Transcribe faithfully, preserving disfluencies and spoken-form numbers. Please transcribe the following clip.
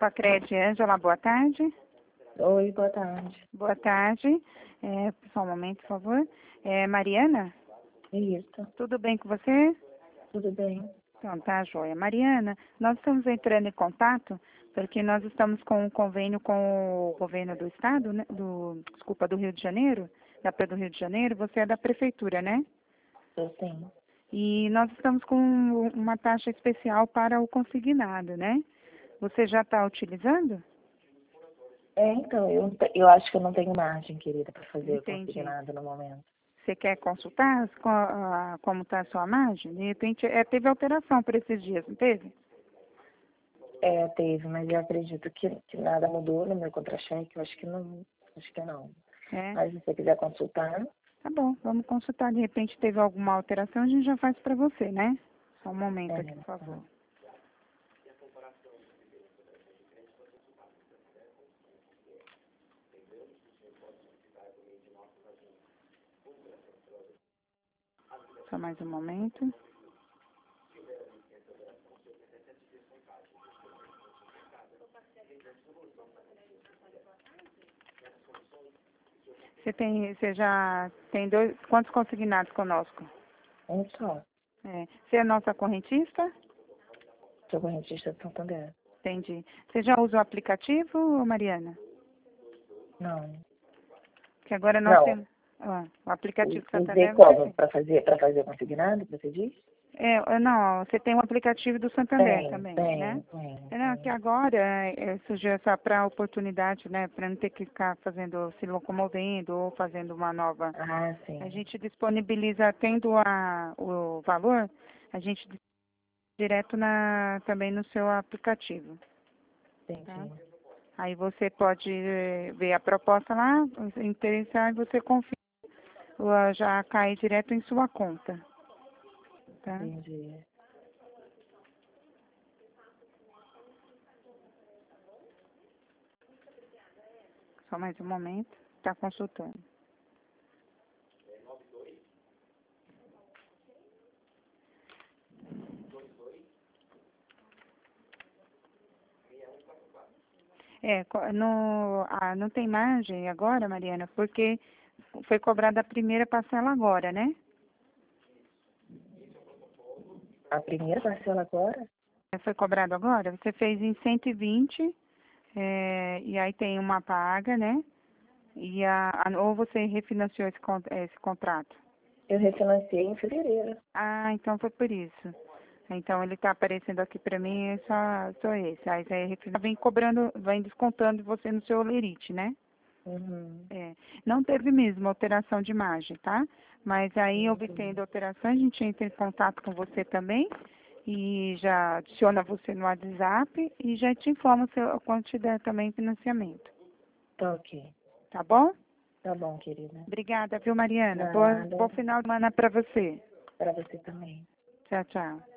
Facred, Ângela, boa tarde. Oi, boa tarde. Boa tarde. É, só um momento, por favor. É, Mariana? Isso. Tudo bem com você? Tudo bem? Então, tá, joia. Mariana, nós estamos entrando em contato porque nós estamos com um convênio com o governo do estado, né? Do, desculpa, do Rio de Janeiro, da P do Rio de Janeiro. Você é da prefeitura, né? Eu sim. E nós estamos com uma taxa especial para o consignado, né? Você já está utilizando? É, então, eu, não te- eu acho que eu não tenho margem, querida, para fazer Entendi. consignado no momento. Você quer consultar co- ah, como está a sua margem? De repente, é, teve alteração para esses dias, não teve? É, teve, mas eu acredito que, que nada mudou no meu contra-cheque. Eu acho que não. Acho que não. É, Mas se você quiser consultar, tá bom, vamos consultar. De repente, teve alguma alteração, a gente já faz para você, né? Só um momento é, aqui, por favor. Só mais um momento. Você tem, você já tem dois, quantos consignados conosco? um só. É, você é nossa correntista? Sou correntista de Santander. Entendi. Você já usa o aplicativo, Mariana? Não. Que agora nós Não. temos ah, o aplicativo Usei Santander, você como? tem. Para fazer, para fazer consignado, você diz? É, eu- não, você tem o aplicativo do Santander Tem, também, né? tem, tem, É, não, que tem. agora é, surgiu essa para oportunidade, né? Para não ter que ficar fazendo, se locomovendo ou fazendo uma nova. Ah, sim. A gente disponibiliza, tendo a, o valor, a gente di- direto na, também no seu aplicativo. Tá? Entendi. Aí você pode eh, ver a proposta lá, se interessar, e você confia, ela já cai direto em sua conta. Tá? Entendi. Só mais um momento, está consultando. É, co- no, ah, não tem margem agora, Mariana, porque foi cobrada a primeira parcela agora, né? A primeira parcela agora? Foi cobrado agora? Você fez em cento e vinte, é, e aí tem uma paga, né? E a, a- ou você refinanciou esse, con- esse contrato? Eu refinanciei em fevereiro. Ah, então foi por isso. Então ele está aparecendo aqui para mim, é só, só esse. Aí você refina- vem cobrando, vem descontando você no seu lerite, né? Uhum. É, não teve mesmo alteração de margem, tá? Mas aí, Entendi. obtendo alteração, a gente entra em contato com você também e já adiciona você no WhatsApp e já te informa se, quando tiver também financiamento, Tá ok. tá bom? Tá bom, querida. Obrigada, viu, Mariana? Boa, Nada. bom final de semana para você. Para você também. Tchau, tchau.